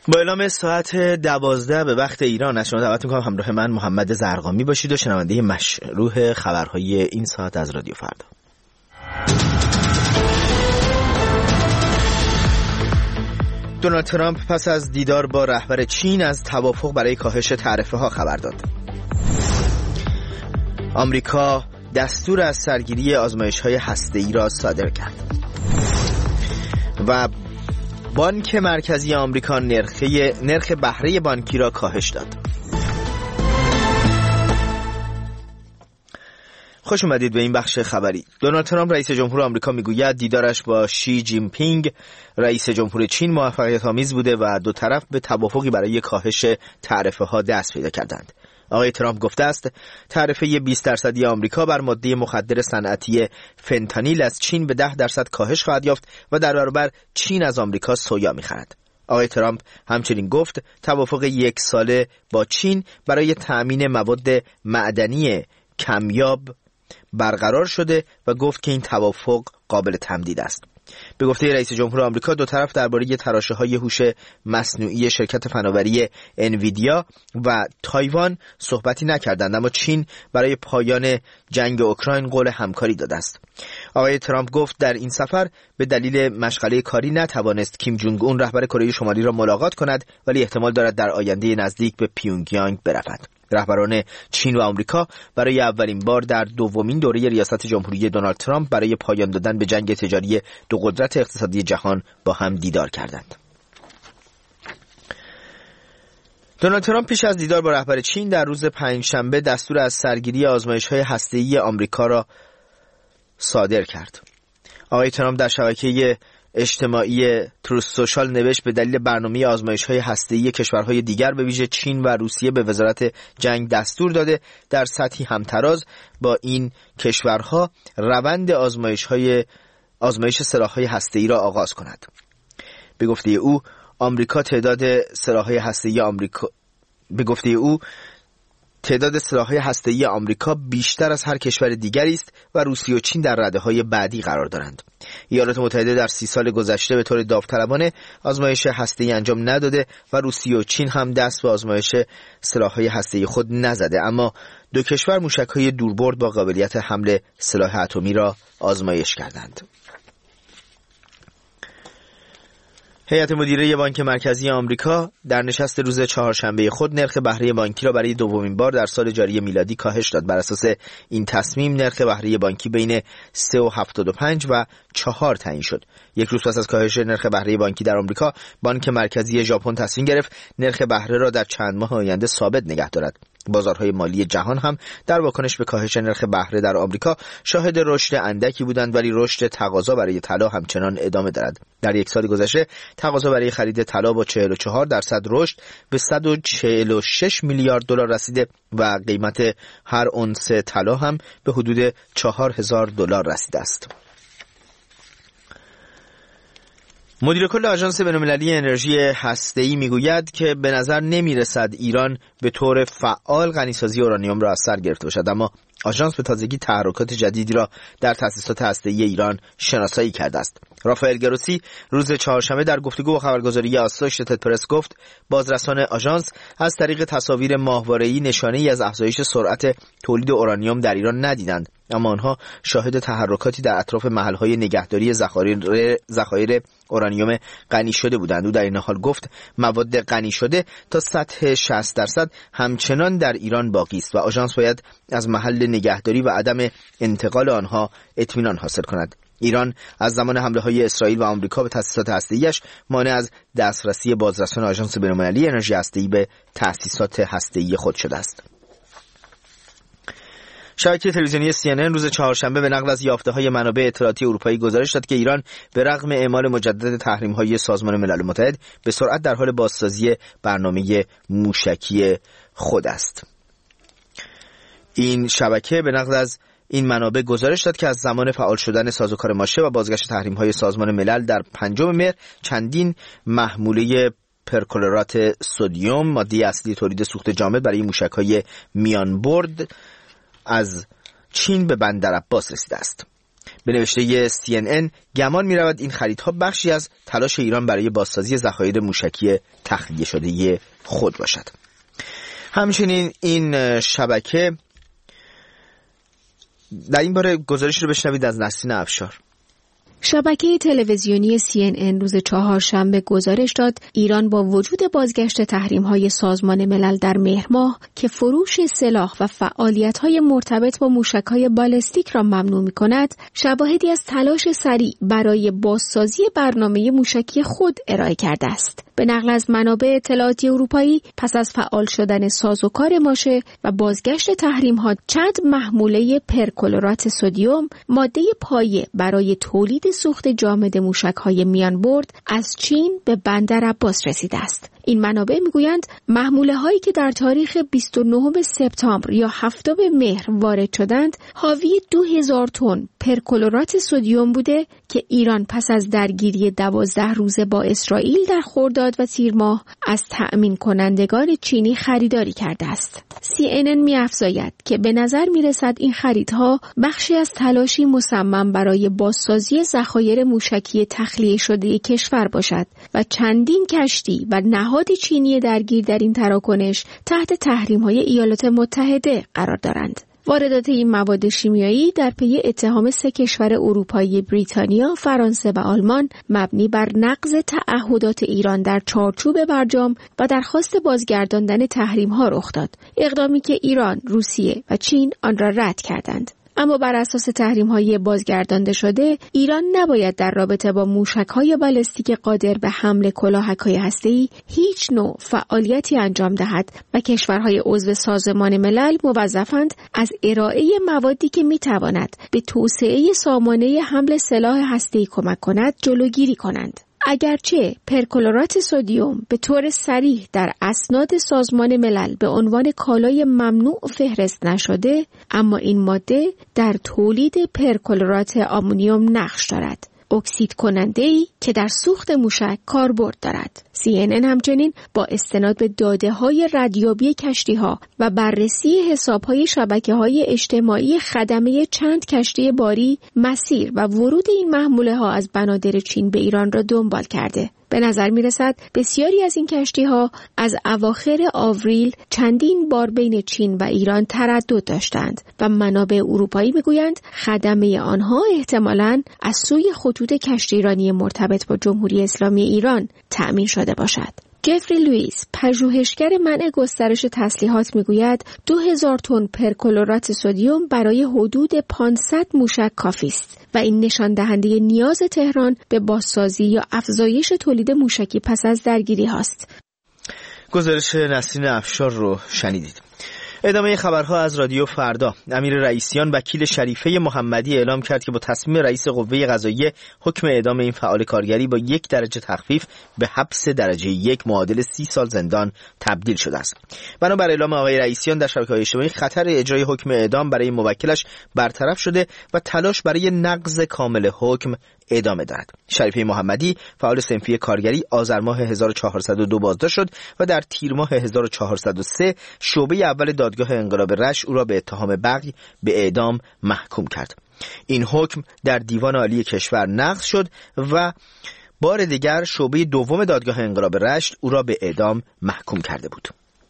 با اعلام ساعت 12 به وقت ایران از شما دعوت می‌کنم همراه من محمد زرقامی باشید و شنونده مشروح خبرهای این ساعت از رادیو فردا. دونالد ترامپ پس از دیدار با رهبر چین از توافق برای کاهش تعرفه‌ها خبر داد. آمریکا دستور از سرگیری آزمایش‌های هسته‌ای را صادر کرد. و بانک مرکزی آمریکا نرخ بهره بانکی را کاهش داد. خوش اومدید به این بخش خبری. دونالد ترامپ رئیس جمهور آمریکا میگوید دیدارش با شی جین پینگ رئیس جمهور چین موفقیت‌آمیز بوده و دو طرف به توافقی برای کاهش تعرفه‌ها دست پیدا کردند. آقای ترامپ گفته است تعرفه 20% آمریکا بر ماده مخدر صنعتی فنتانیل از چین به 10% کاهش خواهد یافت و در برابر چین از آمریکا سویا می‌خرد. آقای ترامپ همچنین گفت توافق 1 ساله با چین برای تأمین مواد معدنی کمیاب برقرار شده و گفت که این توافق قابل تمدید است. به گفته رئیس جمهور آمریکا دو طرف درباره تراشه‌های هوش مصنوعی شرکت فناوری انویدیا و تایوان صحبتی نکردند، اما چین برای پایان جنگ اوکراین قول همکاری داده است. آقای ترامپ گفت در این سفر به دلیل مشغله کاری نتوانست کیم جونگ اون رهبر کره شمالی را ملاقات کند، ولی احتمال دارد در آینده نزدیک به پیونگیانگ برود. رهبران چین و آمریکا برای اولین بار در دومین دوره ریاست جمهوری دونالد ترامپ برای پایان دادن به جنگ تجاری دو قدرت اقتصادی جهان با هم دیدار کردند. دونالد ترامپ پیش از دیدار با رهبر چین در روز پنجشنبه دستور از سرگیری آزمایش‌های هسته‌ای آمریکا را صادر کرد. آقای ترامپ در شبکه اجتماعی تروث سوشال نوشت به دلیل برنامه آزمایش‌های هسته‌ای کشورهای دیگر به ویژه چین و روسیه به وزارت جنگ دستور داده در سطحی همتراز با این کشورها روند آزمایش سلاح‌های هسته‌ای را آغاز کند. به گفته او تعداد سلاح‌های هسته‌ای آمریکا بیشتر از هر کشور دیگری است و روسیه و چین در رده‌های بعدی قرار دارند. ایالات متحده در 30 سال گذشته به طور داوطلبانه آزمایش هسته‌ای انجام نداده و روسیه و چین هم دست به آزمایش سلاح‌های هسته‌ای خود نزده، اما دو کشور موشک‌های دوربرد با قابلیت حمل سلاح اتمی را آزمایش کردند. هیئت مدیره بانک مرکزی آمریکا در نشست روز چهارشنبه خود نرخ بهره بانکی را برای دومین بار در سال جاری میلادی کاهش داد. بر اساس این تصمیم نرخ بهره بانکی بین 3.75 و 4 تعیین شد. یک روز پس از کاهش نرخ بهره بانکی در آمریکا، بانک مرکزی ژاپن تصمیم گرفت نرخ بهره را در چند ماه آینده ثابت نگه دارد. بازارهای مالی جهان هم در واکنش به کاهش نرخ بهره در آمریکا شاهد رشد اندکی بودند، ولی رشد تقاضا برای طلا همچنان ادامه دارد. در یک سال گذشته تقاضا برای خرید طلا با 44% رشد به 146 میلیارد دلار رسیده و قیمت هر اونس طلا هم به حدود 4000 دلار رسیده است. مدیر کل آژانس بین‌المللی انرژی هسته‌ای میگوید که به نظر نمیرسد ایران به طور فعال غنیسازی اورانیوم را از سر گرفته باشد، اما آژانس به تازگی تحرکات جدیدی را در تأسیسات هسته‌ای ایران شناسایی کرده است. رافائل گروسی روز چهارشنبه در گفتگو با خبرگزاری آسوشیتد پرس گفت بازرسان آژانس از طریق تصاویر ماهواره‌ای نشانه‌ای از افزایش سرعت تولید اورانیوم در ایران ندیدند، اما آنها شاهد تحرکاتی در اطراف محل‌های نگهداری ذخایر اورانیوم غنی شده بودند. او در این حال گفت مواد غنی شده تا سطح 60% همچنان در ایران باقی است و آژانس باید از محل نگهداری و عدم انتقال آنها اطمینان حاصل کند. ایران از زمان حمله‌های اسرائیل و آمریکا به تأسیسات هسته‌ایش مانع از دسترسی بازرسان آژانس بین‌المللی انرژی هسته‌ای به تأسیسات هسته‌ای خود شده است. شبکه تلویزیونی CNN روز چهارشنبه به نقل از یافته‌های منابع اطلاعاتی اروپایی گزارش داد که ایران به رغم اعمال مجدد تحریم‌های سازمان ملل متحد به سرعت در حال بازسازی برنامه موشکی خود است. این شبکه به نقل از این منابع گزارش داد که از زمان فعال شدن سازوکار ماشه و بازگشت تحریم‌های سازمان ملل در 5 مهر چندین محموله پرکلورات سدیم، ماده اصلی تولید سوخت جامد برای موشک‌های میان برد، از چین به بندر عباس رسیده است. به نوشته CNN گمان می‌رود این خریدها بخشی از تلاش ایران برای بازسازی ذخایر موشکی تخلیه شده خود باشد. همچنین این شبکه در این باره گزارش رو بشنوید از نسرین افشار. شبکه تلویزیونی CNN روز چهارشنبه گزارش داد ایران با وجود بازگشت تحریم‌های سازمان ملل در مهر ماه که فروش سلاح و فعالیت‌های مرتبط با موشک‌های بالستیک را ممنوع می‌کند، شواهدی از تلاش سریع برای بازسازی برنامه موشکی خود ارائه کرده است. به نقل از منابع اطلاعاتی اروپایی، پس از فعال شدن سازوکار ماشه و بازگشت تحریم‌ها، چند محموله پرکلورات سدیم، ماده پایه برای تولید سوخت جامد موشک‌های میان برد، از چین به بندر عباس رسیده است. این منابع میگویند محموله هایی که در تاریخ 29 سپتامبر یا 7 مهر وارد شدند حاوی 2000 تن پرکلورات سدیم بوده که ایران پس از درگیری 12 روزه با اسرائیل در خرداد و تیر ماه از تأمین کنندگان چینی خریداری کرده است. CNN می‌افزاید که به نظر می‌رسد این خریدها بخشی از تلاشی مصمم برای بازسازی ذخایر موشکی تخلیه شده کشور باشد و چندین کشتی و نهاد چینی درگیر در این تراکنش تحت تحریم‌های ایالات متحده قرار دارند. واردات این مواد شیمیایی در پی اتهام 3 کشور اروپایی بریتانیا، فرانسه و آلمان مبنی بر نقض تعهدات ایران در چارچوب برجام و درخواست بازگرداندن تحریم‌ها رخ داد. اقدامی که ایران، روسیه و چین آن را رد کردند. اما بر اساس تحریم‌های بازگردانده شده، ایران نباید در رابطه با موشک‌های بالستیک قادر به حمل کلاهک‌های هسته‌ای هیچ نوع فعالیتی انجام دهد و کشورهای عضو سازمان ملل موظفند از ارائه موادی که می‌تواند به توسعه سامانه حمل سلاح هسته‌ای کمک کند جلوگیری کنند. اگرچه پرکلورات سدیم به طور صریح در اسناد سازمان ملل به عنوان کالای ممنوع فهرست نشده، اما این ماده در تولید پرکلورات آمونیوم نقش دارد، اکسید کننده‌ای که در سوخت موشک کاربرد دارد. CNN همچنین با استناد به داده‌های ردیابی کشتی‌ها و بررسی حساب‌های شبکه‌های اجتماعی خدمه چند کشتی باری، مسیر و ورود این محموله‌ها از بنادر چین به ایران را دنبال کرده. به نظر می‌رسد بسیاری از این کشتی‌ها از اواخر آوریل چندین بار بین چین و ایران تردد داشتند و منابع اروپایی می‌گویند خدمه آنها احتمالاً از سوی خطوط کشتیرانی مرتبط با جمهوری اسلامی ایران تأمین شده باشد. جفری لوئیس، پژوهشگر منع گسترش تسلیحات، میگوید 2000 تن پرکلورات سدیم برای حدود 500 موشک کافی است و این نشان دهنده نیاز تهران به بازسازی یا افزایش تولید موشکی پس از درگیری هاست. گزارش نسرین افشار رو شنیدید. ادامه خبرها از رادیو فردا. امیر رئیسیان وکیل شریفه محمدی اعلام کرد که با تصمیم رئیس قوه قضاییه حکم اعدام این فعال کارگری با 1 درجه تخفیف به حبس درجه 1 معادل 30 سال زندان تبدیل شده است. بنابر اعلام آقای رئیسیان در شبکه‌های اجتماعی خطر اجرای حکم اعدام برای موکلش برطرف شده و تلاش برای نقض کامل حکم ادامه دارد. شریفه محمدی فعال صنفی کارگری آذر ماه 1402 بازداشت شد و در تیر ماه 1403 شعبه اول دادگاه انقلاب رشت او را به اتهام بغی به اعدام محکوم کرد. این حکم در دیوان عالی کشور نقض شد و بار دیگر شعبه دوم دادگاه انقلاب رشت او را به اعدام محکوم کرده بود.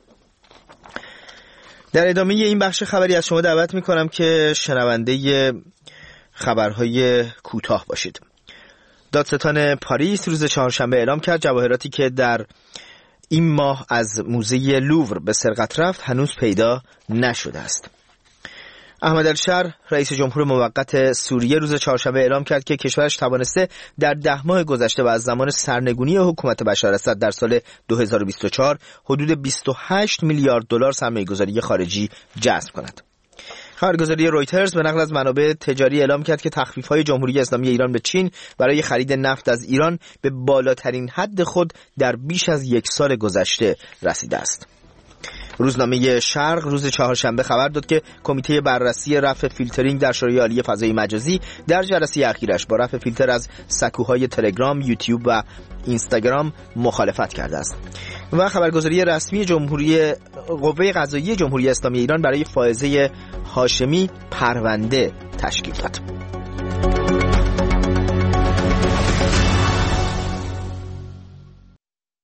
در ادامه این بخش خبری از شما دعوت می‌کنم که شنونده خبرهای کوتاه باشید. دادستان پاریس روز چهارشنبه اعلام کرد جواهراتی که در این ماه از موزه لوور به سرقت رفت هنوز پیدا نشده است. احمد الشر رئیس جمهور موقت سوریه روز چهارشنبه اعلام کرد که کشورش توانسته در 10 ماه گذشته و از زمان سرنگونی حکومت بشار اسد در سال 2024 حدود 28 میلیارد دلار سرمایه‌گذاری خارجی جذب کند. خبرگزاری رویترز به نقل از منابع تجاری اعلام کرد که تخفیف‌های جمهوری اسلامی ایران به چین برای خرید نفت از ایران به بالاترین حد خود در بیش از 1 سال گذشته رسیده است. روزنامه شرق روز چهارشنبه خبر داد که کمیته بررسی رفع فیلترینگ در شورای عالی فضای مجازی در جلسه اخیرش با رفع فیلتر از سکوهای تلگرام، یوتیوب و اینستاگرام مخالفت کرده است. و خبرگزاری رسمی قوه قضاییه جمهوری اسلامی ایران برای فائزه هاشمی پرونده تشکیل داد.